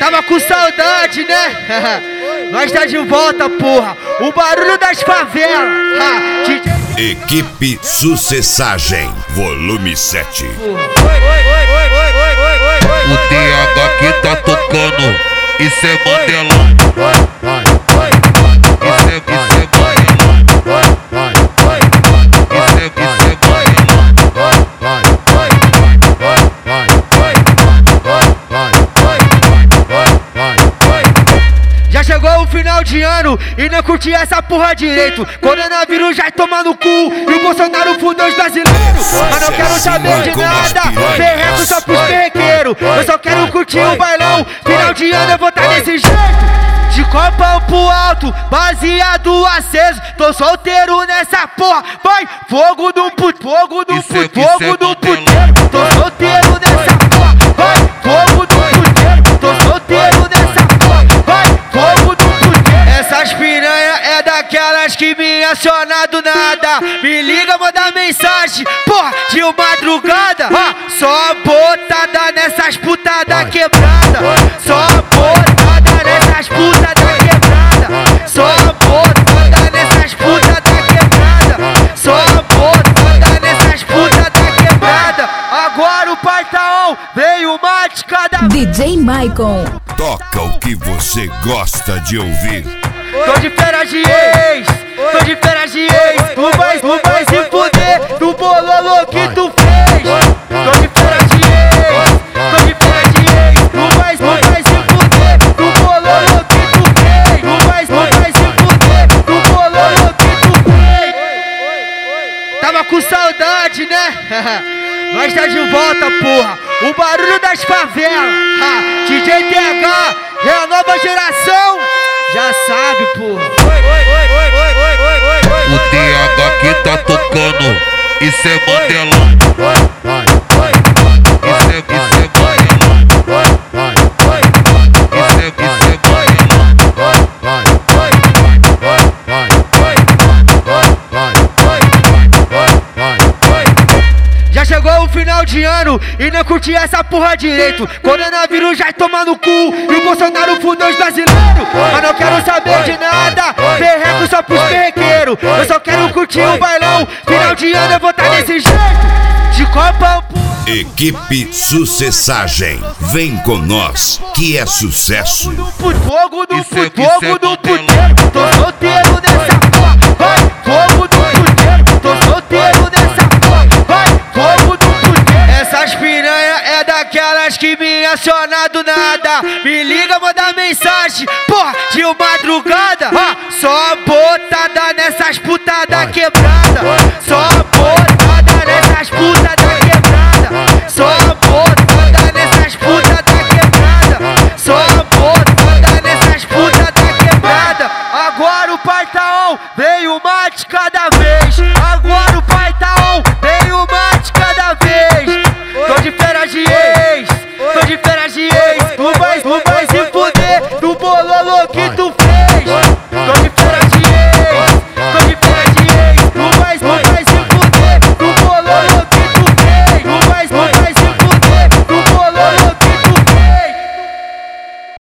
Tava com saudade, né? Nós tá de volta, porra. O barulho das favelas. Equipe Sucessagem, volume 7. O TH que tá tocando, isso é Mandelão. Já chegou o final de ano e não curti essa porra direito. Coronavírus já toma no cu e o Bolsonaro fudeu os brasileiros. Mas não quero saber de nada, ferreco só pros perrequeiros. Eu só quero curtir o bailão, final de ano eu vou tá desse jeito. De copão pro alto, baseado aceso. Tô solteiro nessa porra, vai. Fogo do puto, fogo do puto, fogo do puteiro. Tô solteiro nessa porra, vai. Fogo do puteiro, tô solteiro nessa porra, vai. Fogo do puteiro. Essas piranha é daquelas que me aciona do nada. Me liga, manda mensagem, porra, de madrugada. Só botada nessas putadas quebrada. Só botada nessas putadas quebrada. Só botada nessas putadas quebrada. Só botada nessas putadas quebrada. Agora o pai tá on, veio uma de cada. DJ Maicon. Toca o que você gosta de ouvir. Tô de férias de ex, tô de férias de ex. Tu vai se fuder do bololô que tu fez. Tô de férias de ex, tô de férias de ex. Tu vai se fuder do bololô que tu fez. Tu vai se fuder do bololô que tu fez. Tava com saudade, né? Nós tá de volta, porra. O barulho das favelas. DJ TH é a nova geração. Já sabe, porra. O TH que tá tocando, isso é Mandelão. Já chegou o final de ano e não curti essa porra direito. Coronavírus já toma no cu e o Bolsonaro fudeu os brasileiros. Mas não quero saber de nada, ferreco só pros perrequeiros. Eu só quero curtir o bailão, final de ano eu vou tá desse jeito. De copão pro... Equipe Sucessagem, vem com nós, que é sucesso. Fogo do puto, fogo do puteiro. Tô solteiro nessa porra, vai. Fogo do puteiro, tô solteiro nessa porra, vai. Fogo do puteiro. Essas piranha é daquelas que me aciona do nada. Me liga, manda mensagem, porra, de madrugada. Só botada nessas putadas quebrada. Só botada nessas putadas quebrada. Só botada nessas putadas quebrada. Só botada nessas putadas quebrada. Agora o pai tá on, veio uma de cada vez.